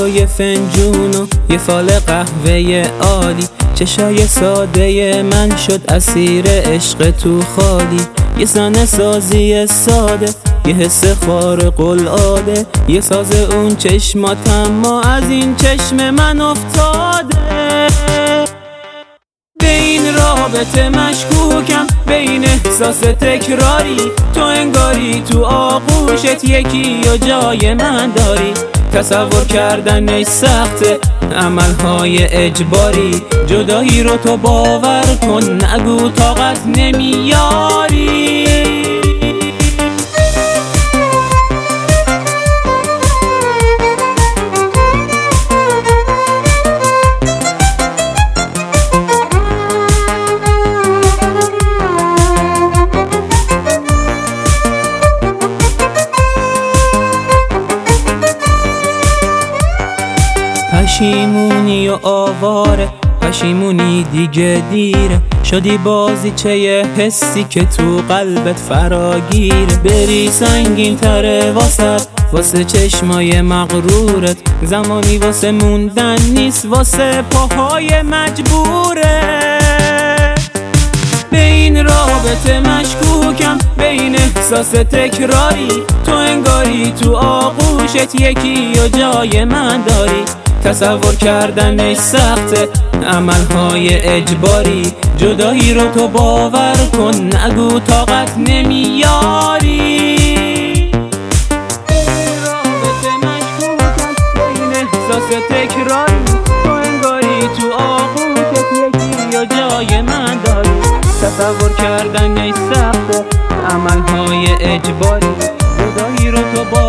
تو یه فنجون و یه فال قهوه عالی، چشای ساده من شد اسیر عشق تو خالی. یه زن سازی ساده، یه حس خارق العاده، یه ساز اون چشمات اما از این چشم من افتاده. به این رابطه مشکوکم، به این احساس تکراری، تو انگاری تو آغوشت یکی یا جای من داری. تصور کردنش سخته، عملهای اجباری، جدایی رو تو باور کن، نگو طاقت نمیاری. پشیمونی و آواره، پشیمونی دیگه دیره، شدی بازیچه یه حسی که تو قلبت فراگیره. بری سنگین تره واسه چشمای مغرورت، زمانی واسه موندن نیست، واسه پاهای مجبوره. به این رابطه مشکوکم، به این احساس تکراری، تو انگاری تو آغوشت یکی یا جای من داری. تصور کردنش سخته، عملهای اجباری، جدایی رو تو باور کن، نگو طاقت نمیاری. رابطه مشکوکم، به این احساس تکراری، تو انگاری تو آغوشت یکی یا جای من داری. تصور کردنش سخته، عملهای اجباری، جدایی رو تو باور